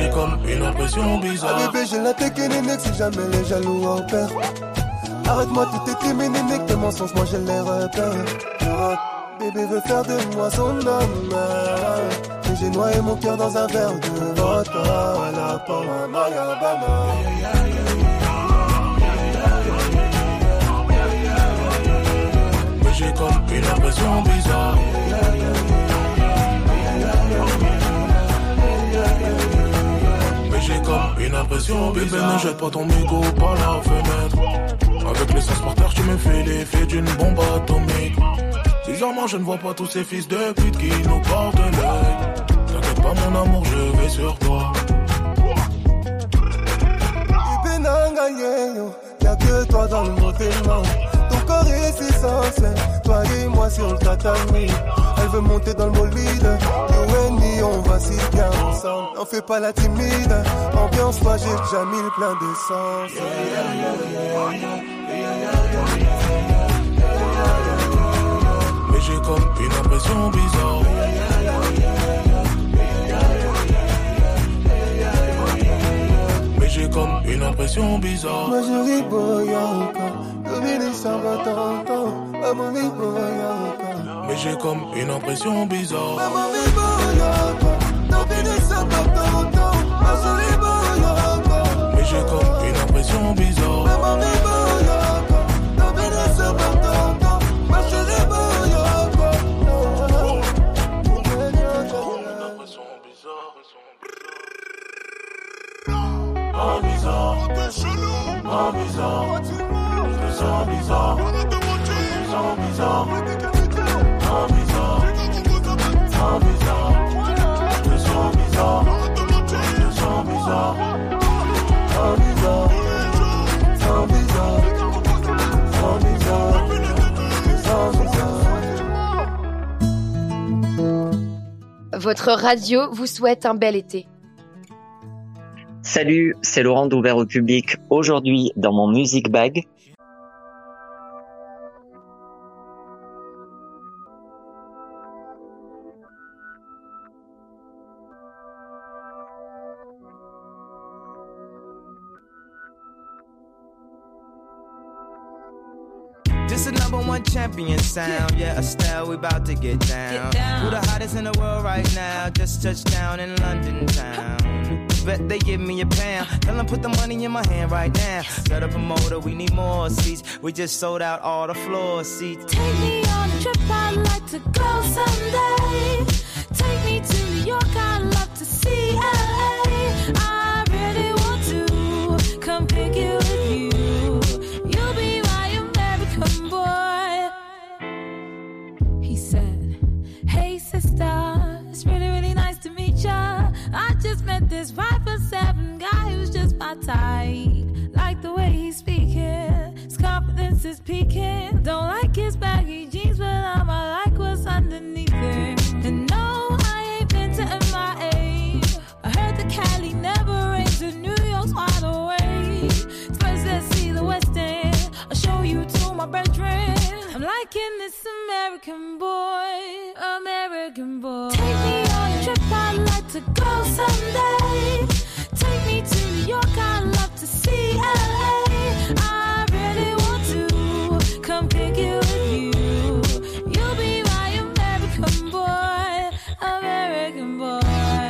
j'ai comme une impression bizarre. Ah bébé, j'ai la technique si jamais les jaloux opèrent. Arrête-moi, tout est timide, tes mensonges, moi j'ai les repères. Bébé veut faire de moi son homme. Mais j'ai noyé mon cœur dans un verre de vodka. À la Panama, Yabama. Mais j'ai comme une impression bizarre. Mais j'ai comme une impression bizarre. Bébé, ne jette pas ton mégot par la fenêtre. Avec l'essence par terre, tu me fais l'effet d'une bombe atomique. Bizarrement, je ne vois pas tous ces fils de pute qui nous portent l'œil. T'inquiète pas, mon amour, je vais sur toi. Bébé, y'a que toi dans le motel. Ton corps est si sensuel, toi et moi sur le tatami. Elle veut monter dans le bolide, you and me, on va si bien ensemble. N'en fais pas la timide, ambiance-toi, j'ai déjà mis le plein d'essence. Mais j'ai comme une impression bizarre. Mais j'ai comme une impression bizarre. Ma jolie boyaka, domine ça va t'entendre. Ma vie boyaka. Mais j'ai comme une impression bizarre. Ma vie boyaka, domine ça va t'entendre. Ma jolie boyaka. Mais j'ai comme une impression bizarre. Ma vie boyaka, domine ça va t'entendre. Ma jolie boyaka. Oh bizarre, oh bizarre, je me sens bizarre, je me sens bizarre, oh bizarre, oh bizarre, je me sens bizarre, je me sens bizarre, oh bizarre, oh bizarre, oh bizarre, oh bizarre. Votre radio vous souhaite un bel été. Salut, c'est Laurent d'Ouvert au public. Aujourd'hui, dans mon Music Bag, This is number one champion sound. Yeah, Estelle, we about to get down. Who the hottest in the world right now? Just touched down in London town. Bet they give me a pound. Tell them put the money in my hand right now. Set up a motor, we need more seats. We just sold out all the floor seats. Take me on a trip, I'd like to go someday. Take me to New York, I'd love to see LA. I really want to come pick you with you. You'll be my American boy. He said, hey sister, it's really, really nice to meet ya. I just met this 5'7" guy who's just my type. Like the way he's speaking, his confidence is peaking. Don't like his baggy jeans, but I'ma like what's underneath it. And no, I ain't been to MIA. I heard the Cali never rains and New York's wide awake. First let's see the West End, I'll show you to my bedroom. I'm liking this American boy, American boy. Take me on a trip, I'd like to go someday. Take me to New York, I'd love to see LA. I really want to come pick you with you. You'll be my American boy, American boy.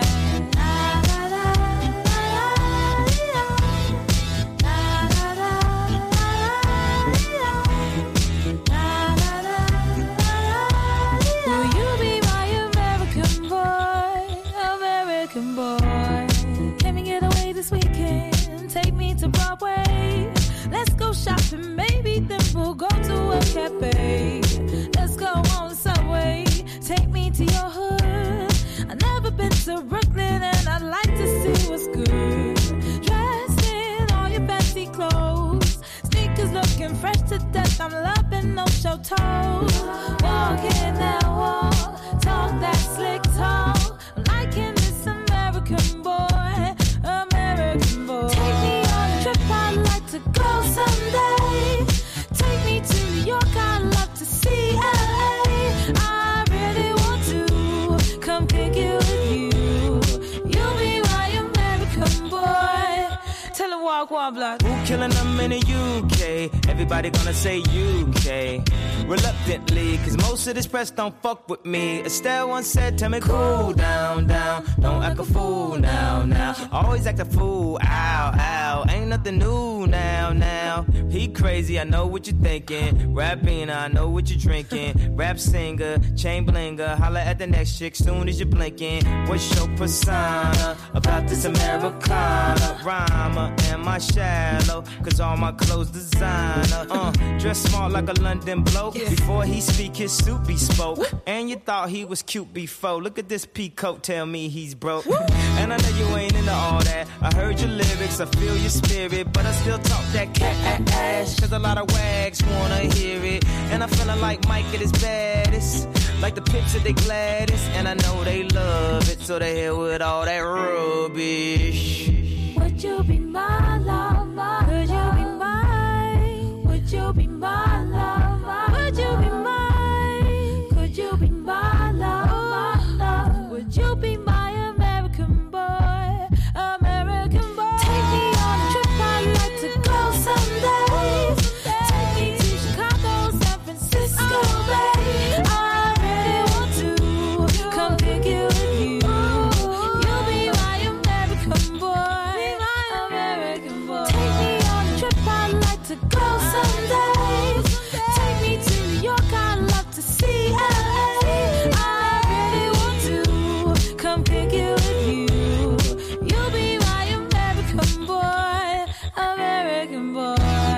Will you be my American boy, American boy? Can we get away this weekend? Take me to Broadway. Let's go shopping, maybe then we'll go to a cafe. Let's go on the subway. Take me to your hood. I've never been to Brooklyn and I'd like to see what's good. Dressed in all your fancy clothes, sneakers looking fresh to death. I'm loving no show toes. Walking that wall, talk that slick talk. I'm liking this American boy, American boy. Take me on a trip, I'd like to go someday. Take me to New York, I'd love to see LA. I really want to come pick you with you. You'll be my American fuck why blood? Who killing them in the UK? Everybody gonna say UK. Reluctantly, cause most of this press don't fuck with me. Estelle once said, tell me cool down, down. Don't act a fool now, now. Always act a fool, ow, ow. Ain't nothing new now, now. He crazy, I know what you're thinking. Rapping, I know what you're drinking. Rap singer, chain blinger. Holla at the next chick soon as you're blinking. What's your persona about this Americana? Rhymer, am I shallow? Cause all my clothes designer. Dress smart like a London bloke. Before he speak, his suit be spoke. And you thought he was cute before. Look at this peacoat, tell me he's broke. And I know you ain't into all that. I heard your lyrics, I feel your spirit. But I still talk that cat ass. Cause a lot of wags wanna hear it. And I'm feeling like Mike at his baddest. Like the picture they gladdest. And I know they love it. So they hell with all that rubbish. Would you be my lover? Could you be mine? Would you be my lover? Would you be mine? Could you be my lover? Would you be my American boy? American boy. Take me on a trip, I'd like to go someday. Take me to Chicago, San Francisco, babe. I really want to come pick you with you. You'll be my American boy. American boy. Take me on a trip, I'd like to go someday. Take me to New York, I'd love to see LA. I really want to come pick you with you. You'll be my American boy, American boy.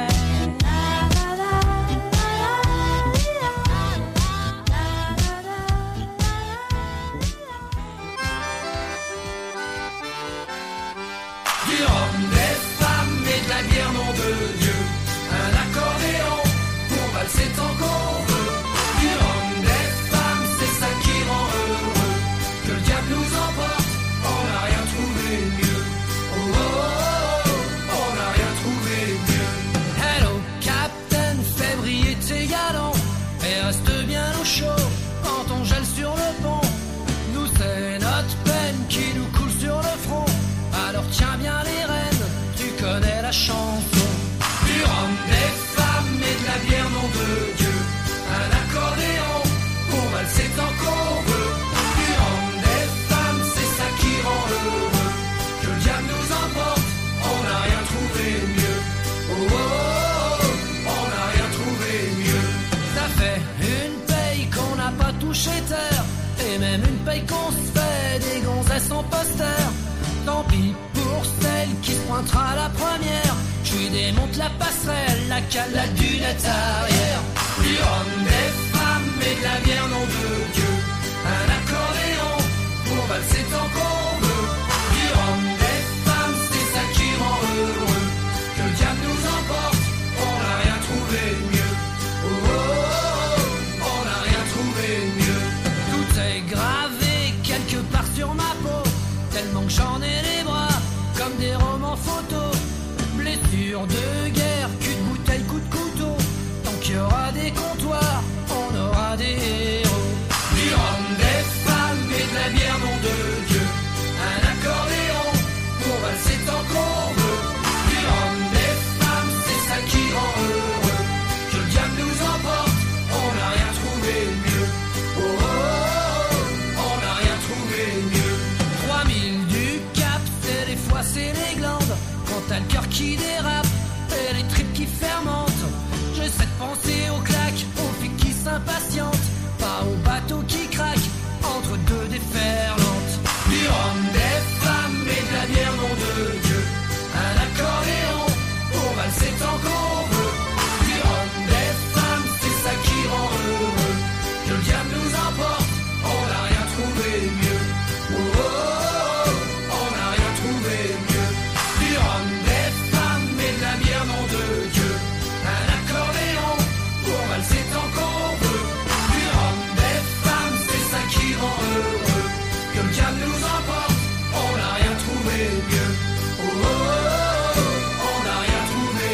Du rhum, des femmes et de la bière, nom de Dieu. Un accordéon pour valser tant qu'on veut. Du rhum, des femmes, c'est ça qui rend heureux. Que le diable nous emporte, on n'a rien trouvé mieux. Oh, oh, oh, oh, on n'a rien trouvé mieux. Hello, Captain, fais briller tes galons. Et reste bien au chaud quand on gèle sur le pont. Nous, c'est notre peine qui nous coule sur le front. Alors tiens bien les rênes, tu connais la chanson. Du rhum, des femmes et de la bière, nom de Dieu. Un accordéon pour valser tant qu'on veut. Du rhum, des femmes, c'est ça qui rend heureux. Que le diable nous emporte, on n'a rien trouvé mieux. Oh, oh, oh, oh, on n'a rien trouvé mieux. Ça fait une paye qu'on n'a pas touché terre. Et même une paye qu'on se fait des gonzesses en poster. Tant pis pour celle qui se pointera la première. Je lui démonte la passerelle, la cale, la dunette arrière. Du rhum, des femmes et de la bière, nom de Dieu. Un accordéon pour valser tant qu'on veut. Du rhum, des femmes, c'est ça qui rend heureux. Que le diable nous emporte, on n'a rien trouvé mieux. Oh, oh, oh, oh, on n'a rien trouvé mieux. Tout est gravé quelque part sur ma peau. Tellement que j'en ai les bras comme des romans photos. Blessures de guerre, cul de bouteille, coup de couteau. Tant qu'il y aura des comptoirs, on aura des héros. Du rhum, des femmes et de la bière, nom de Dieu. Un accordéon pour valser tant qu'on veut. Du rhum, des femmes, c'est ça qui rend heureux. Que le diable nous emporte, on n'a rien trouvé mieux. Oh, oh, oh, oh, on n'a rien trouvé mieux. 3000 du cap, c'est des fois c'est les glandes. Quand t'as le cœur qui dérape et les tripes qui fermentent. J'essaie de penser aux claques, aux filles qui s'impatientent. Pas aux bateaux qui craquent entre deux déferlantes. Du rhum, des femmes et de la bière, nom de Dieu. Un accordéon pour valser tant qu'on veut. Du rhum, des femmes, c'est ça qui rend heureux. Que le diable nous emporte, on n'a rien trouvé mieux. Oh, oh, oh, oh, on n'a rien trouvé mieux. Du rhum, des femmes et de la bière, nom de Dieu. Un accordéon pour valser tant qu'on veut. Du rhum, des femmes, c'est ça qui rend heureux. Que le diable nous emporte, on n'a rien trouvé mieux. Oh, oh, oh, oh, on n'a rien trouvé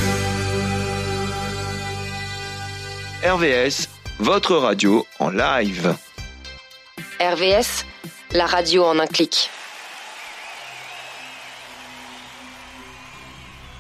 mieux. RVS, votre radio en live. RVS, la radio en un clic.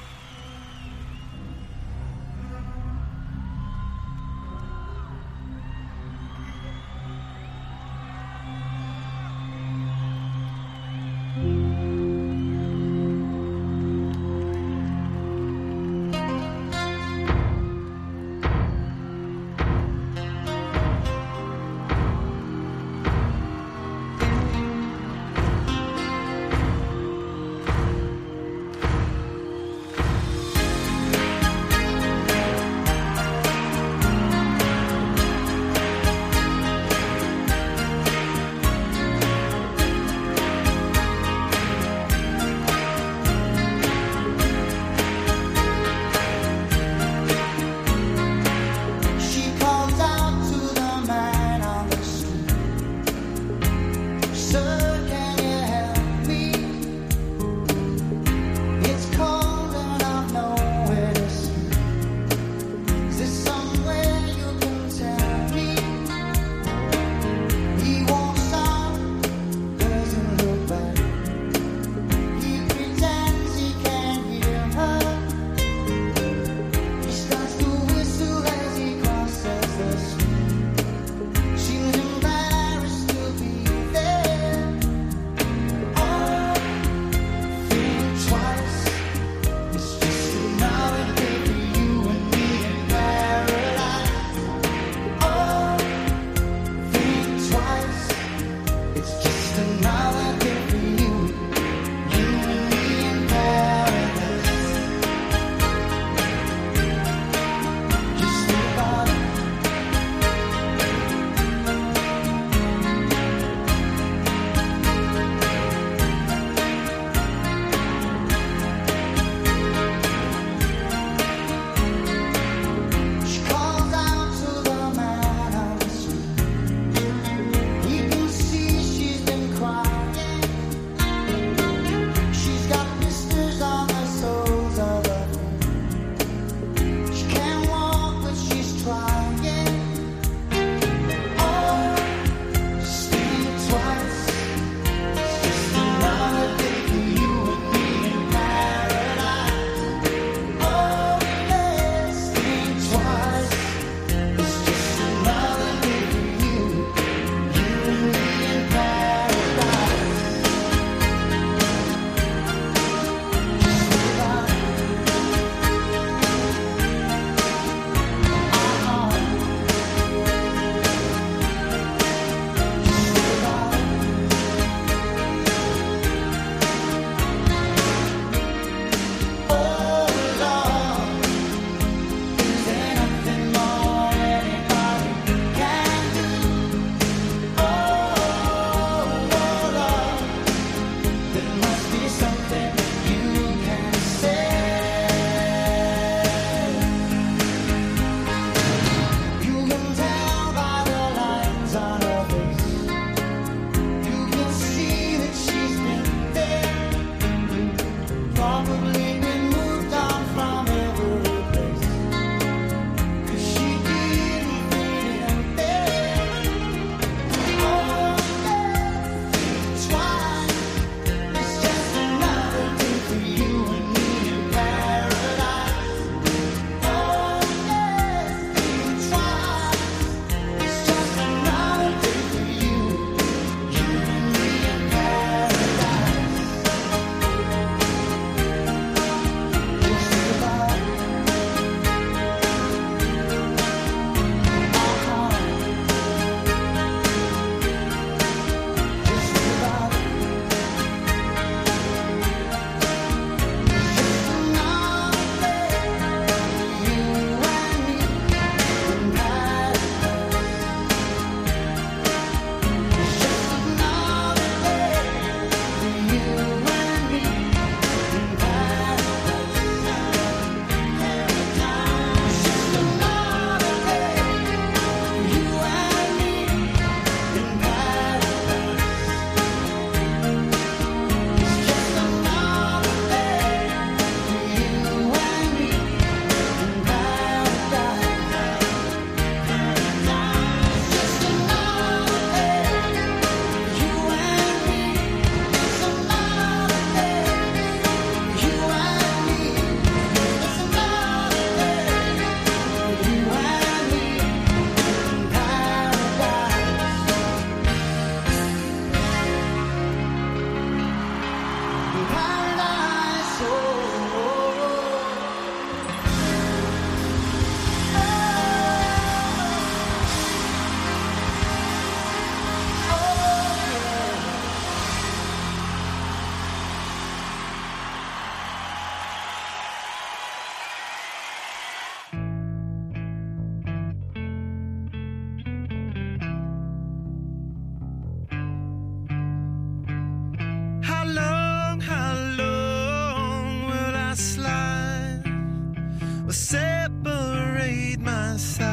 separate my side.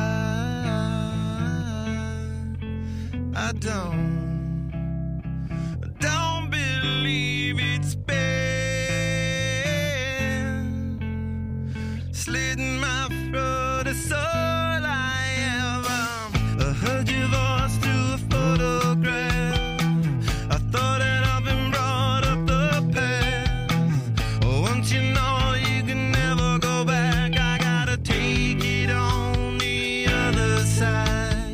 I don't believe it's been slitting my throat. It's all I ever heard your voice through a photograph. I thought that I've been brought up the past. Once you know you can never go back, I gotta take it on the other side.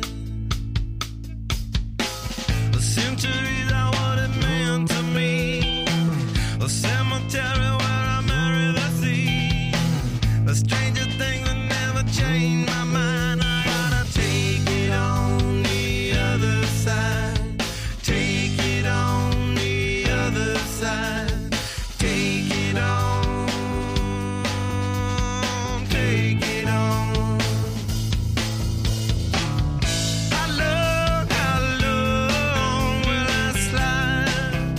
The centuries are what it meant to me. A cemetery where I marry the sea. A stranger thing that never changed my mind. I gotta take it on the other side. Take it on the other side. Take it on. Take it on. How long will I slide?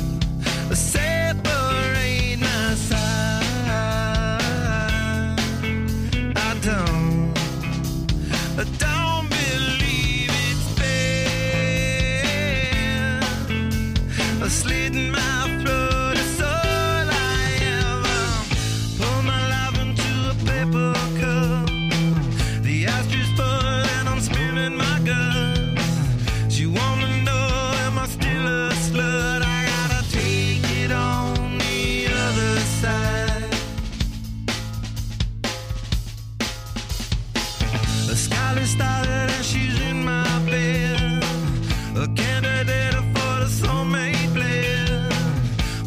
Separate my side. I don't believe it's been slitting my throat. It's all I ever pour my life into a paper cup. The ashtray full and I'm spilling my guts. She wanna know, am I still a slut? I gotta take it on the other side. The skylight started and she's in my bed. A candidate for the soulmate blend.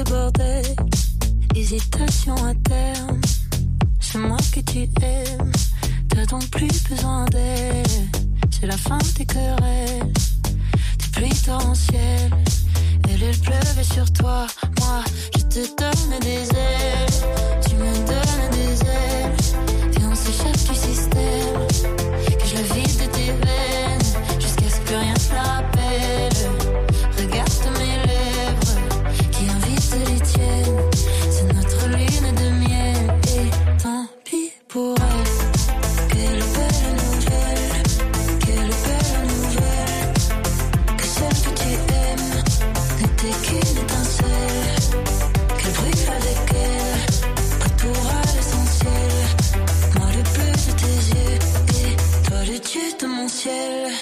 ce bordel. Hésitation à terme. C'est moi que tu aimes. T'as donc plus besoin d'elle. C'est la fin des querelles. Des pluies torrentielles. Elle pleuvait sur toi. Moi, je te donne des ailes. Tu me donnes des ailes. Et on s'échappe du système. Que je la vide de tes veines. Jusqu'à ce que rien ne la rappelle. Regarde mes lèvres qui invitent les tiennes. C'est notre lune de miel. Et tant pis pour elle. Quelle belle nouvelle. Quelle belle nouvelle. Que celle que tu aimes n'était qu'une étincelle. Qu'elle brûle avec elle. Retour à l'essentiel. Moi le bleu de tes yeux. Et toi le dieu de mon ciel.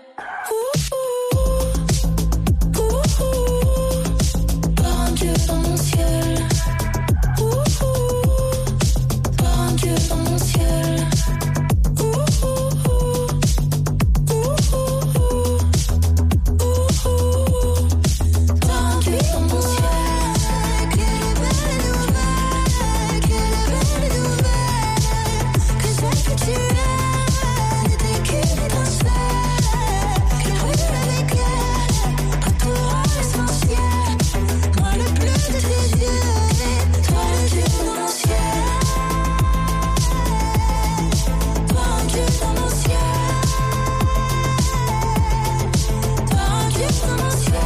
Par un dieu dans mon ciel. Par un dieu dans mon ciel. Par un dieu dans mon ciel. Quelle belle nouvelle. Quelle belle nouvelle. Que celle que tu aimes n'était qu'une étincelle. Qu'elle brûle avec elle. Retour à l'essentiel. Moi le bleu de tes yeux. Et toi le dieu dans mon ciel. Toi un dieu dans mon ciel. Toi un dieu dans mon ciel.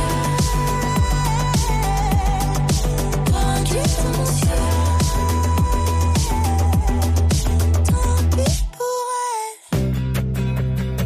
Toi un dieu dans mon ciel. Tant pis pour elle.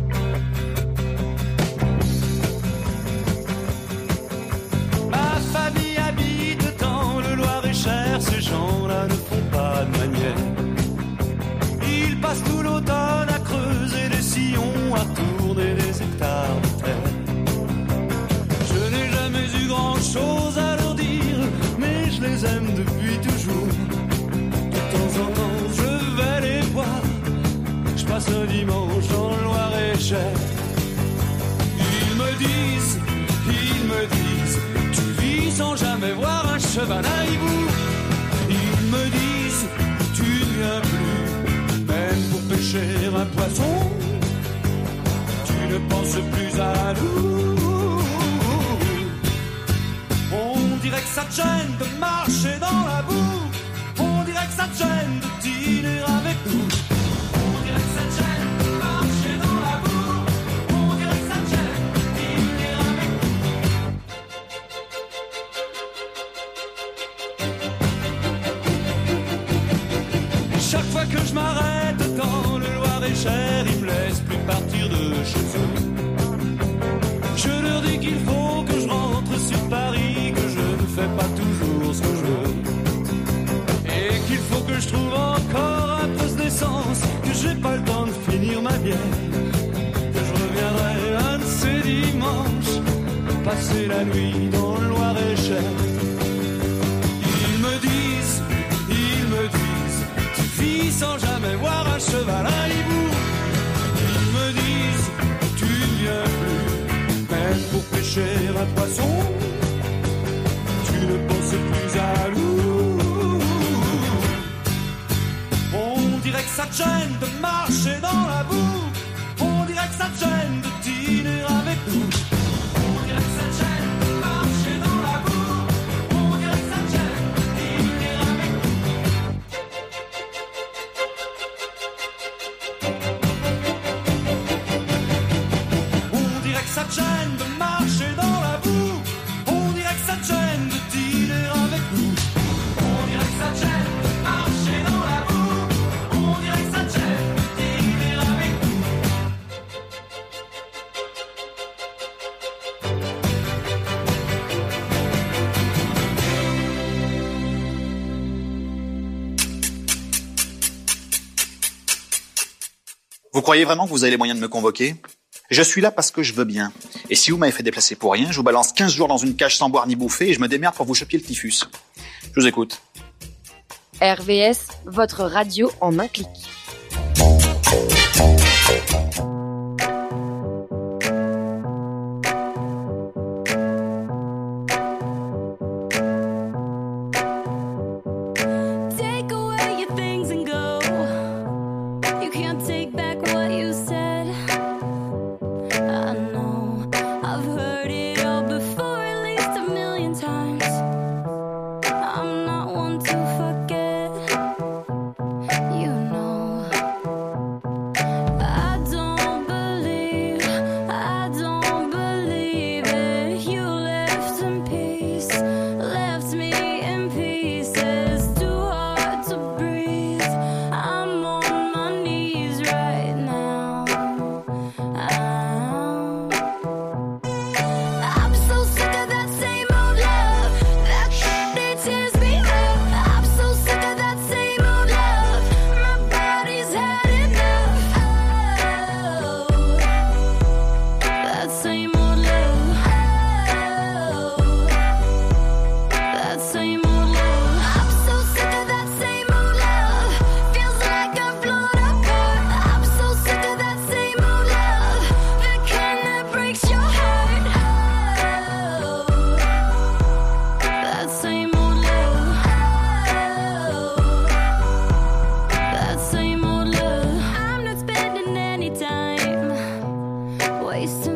Ma famille habite dans le Loir-et-Cher. Ces gens-là ne font pas de manière. Ils passent tout l'automne à creuser des sillons, à tourner des hectares de terre. Je n'ai jamais eu grand-chose à leur dire, mais je les aime depuis toujours. De temps en temps, je vais les voir. Je passe un dimanche dans le Loir-et-Cher. Ils me disent, tu vis sans jamais voir un cheval à hibou. Ils me disent, tu ne viens plus, même pour pêcher un poisson. Tu ne penses plus à nous. On dirait que ça te gêne de marcher dans la boue. On dirait que ça te gêne de dîner avec nous. On dirait que ça te gêne de marcher dans la boue. On dirait que ça te gêne de dîner avec nous. Chaque fois que je m'arrête dans le Loir-et-Cher, ils me laissent plus partir de chez eux. Je leur dis qu'il faut que je rentre sur Paris, que je ne fais pas toujours ce que je veux. Et qu'il faut que je trouve encore un peu d'essence, que j'ai pas le temps de finir ma bière. Que je reviendrai un de ces dimanches, passer la nuit dans le Loir-et-Cher. Ils me disent, tu vis sans jamais voir un cheval à hibou. Ils me disent, tu ne viens plus, même pour pêcher un poisson. Tu ne penses plus à nous. On dirait que ça te gêne de marcher dans la boue. On dirait que ça te gêne de dîner avec nous. On dirait que ça te gêne de marcher dans la boue. On dirait que ça te gêne de dîner avec nous. On dirait que ça te gêne de marcher dans la boue. On dirait que ça te gêne de dîner avec nous. On dirait que ça te gêne de marcher dans la boue. On dirait que ça te gêne de dîner avec nous. Vous croyez vraiment que vous avez les moyens de me convoquer ? Je suis là parce que je veux bien. Et si vous m'avez fait déplacer pour rien, je vous balance 15 jours dans une cage sans boire ni bouffer et je me démerde pour vous choper le typhus. Je vous écoute. RVS, votre radio en un clic.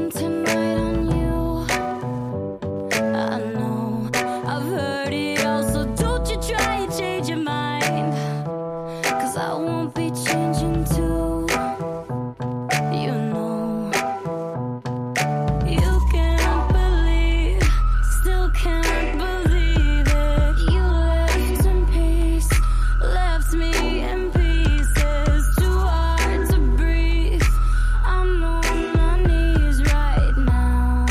spend tonight on you. I know I've heard it all, so don't you try and change your mind, 'cause I won't be changing too. You know, you can't believe, still can't believe it. You left in peace, left me in pieces, too hard to breathe. I'm on my knees right now.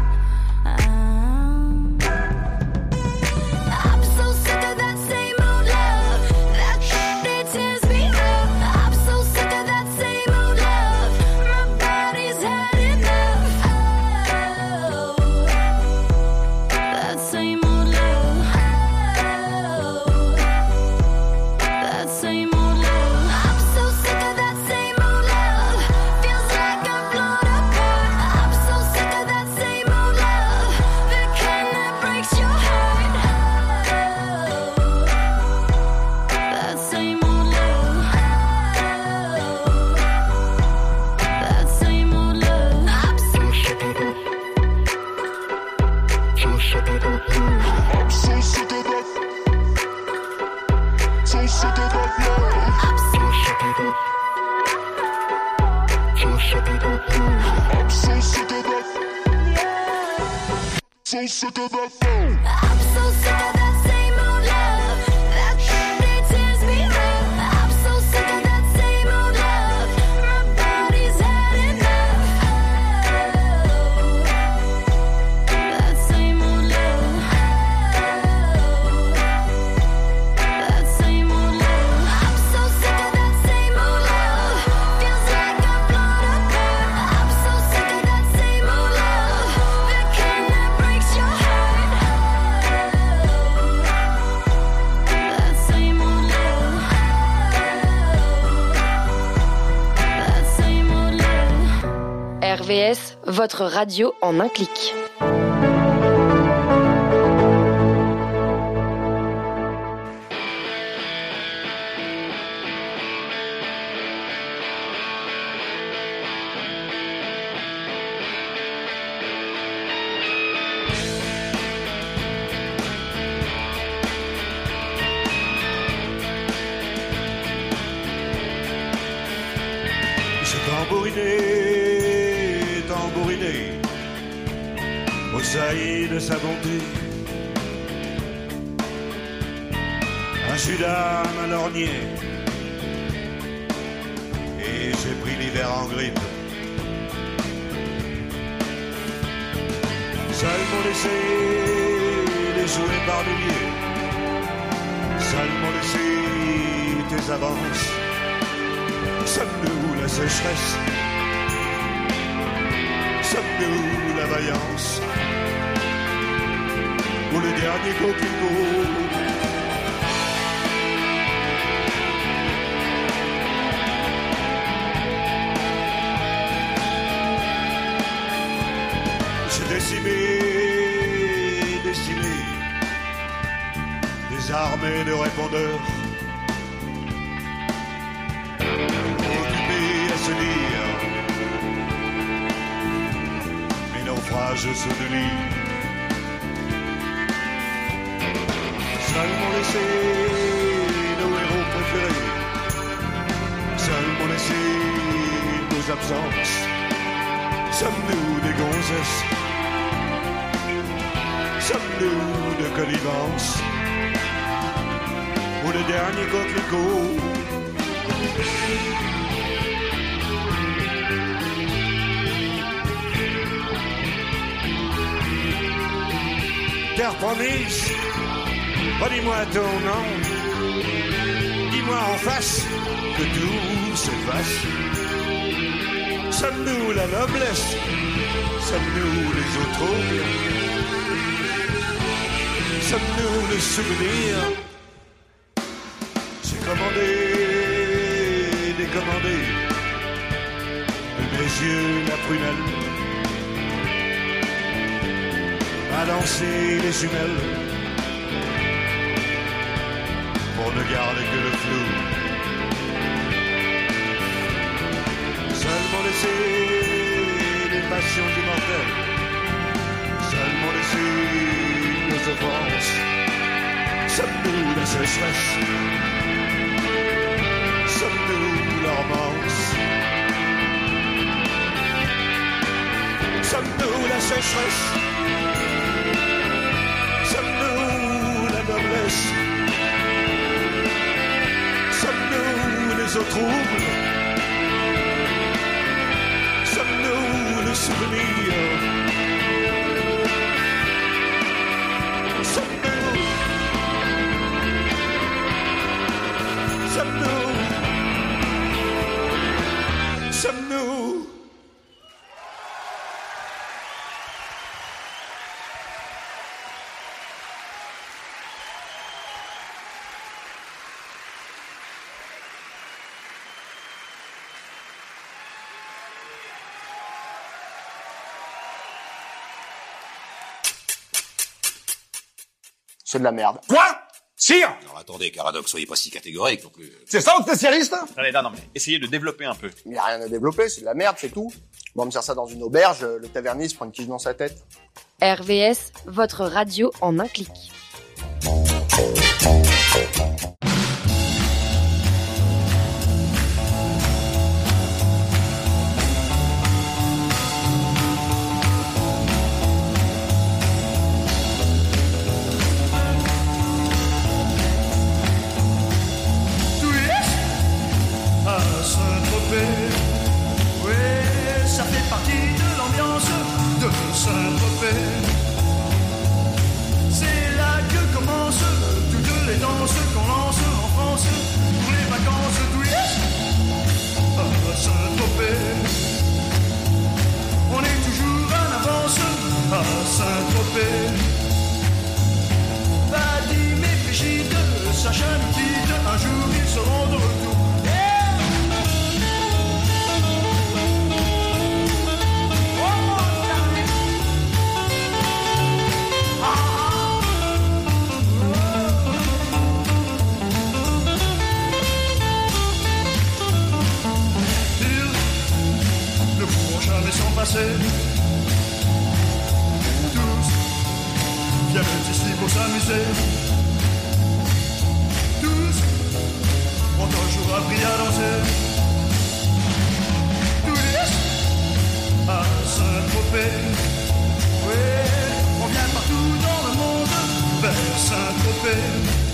I'm so sick of that same old love, that it tears me up. I'm so sick of that same old love, my body's had enough. Oh, that same old love. Oh, that same old love. I'm so sick of that same old love. Feels like I'm blown apart. I'm so sick of that same old love, the kind that breaks your heart. That same old love. That same old love. I'm so sick of that. I'm so sick of that. So sick of that. So sick of that love. I'm so sick of that. So sick of that love. I'm so sick of that. So sick of that love. I'm so sick of that same old love, that it tears me up. I'm so sick of that same old love, my body's had enough. That same old love. That same old love. I'm so sick of that same old love. Feels like I'm blown apart. I'm so sick of that same old love, the kind that breaks your heart. That same old love. That same old love. RVS, votre radio en un clic. J'ai tambouriné, tambouriné, au saillie de sa bonté. Un Judas m'a lorgné, et j'ai pris l'hiver en grippe. Seuls m'ont laissé les jouer par milliers, seuls m'ont laissé tes avances. Sommes-nous la sécheresse? Sommes-nous la vaillance? Ou le dernier coquelicot? J'ai décimé, décimé des armées de répondeurs, mes naufrages sous le lit. Seuls m'ont laissé nos héros préférés, seuls m'ont laissé nos absences. Sommes-nous des gonzesses? Sommes-nous de connivence? Ou le dernier coquelicot? Terre promise, redis-moi ton nom, dis-moi en face que tout s'efface. Sommes-nous la noblesse? Sommes-nous les eaux troubles? Sommes-nous le souvenir? J'ai commandé, décommandé, de mes yeux la prunelle, à lancer les jumelles, pour ne garder que le flou. Seulement laisser les passion d'immortel. Seulement les filles nous offensent. Sommes-nous la sécheresse? Sommes-nous la romance? Sommes-nous la sécheresse? Sommes-nous la noblesse? Sommes-nous les eaux troubles? Sommes-nous le souvenir? Sommes-nous? Sommes-nous? Sommes-nous? C'est de la merde. Quoi? Sire? Alors attendez, Caradoc, soyez pas si catégorique non plus. C'est ça votre spécialiste? Allez, non, mais essayez de développer un peu. Il n'y a rien à développer, c'est de la merde, c'est tout. Bon, on me sert ça dans une auberge, le taverniste prend une tige dans sa tête. RVS, votre radio en un clic. Ouais, ça fait partie de l'ambiance de Saint-Tropez. C'est là que commencent toutes les danses qu'on lance en France pour les vacances twist à Saint-Tropez. On est toujours en avance à Saint-Tropez. Vadim et Brigitte, Sacha nous dit un jour ils seront de retour. Sont passés tous viennent ici pour s'amuser. Tous ont un jour appris à danser. Tous à Saint-Tropez. Oui, on vient partout dans le monde vers Saint-Tropez.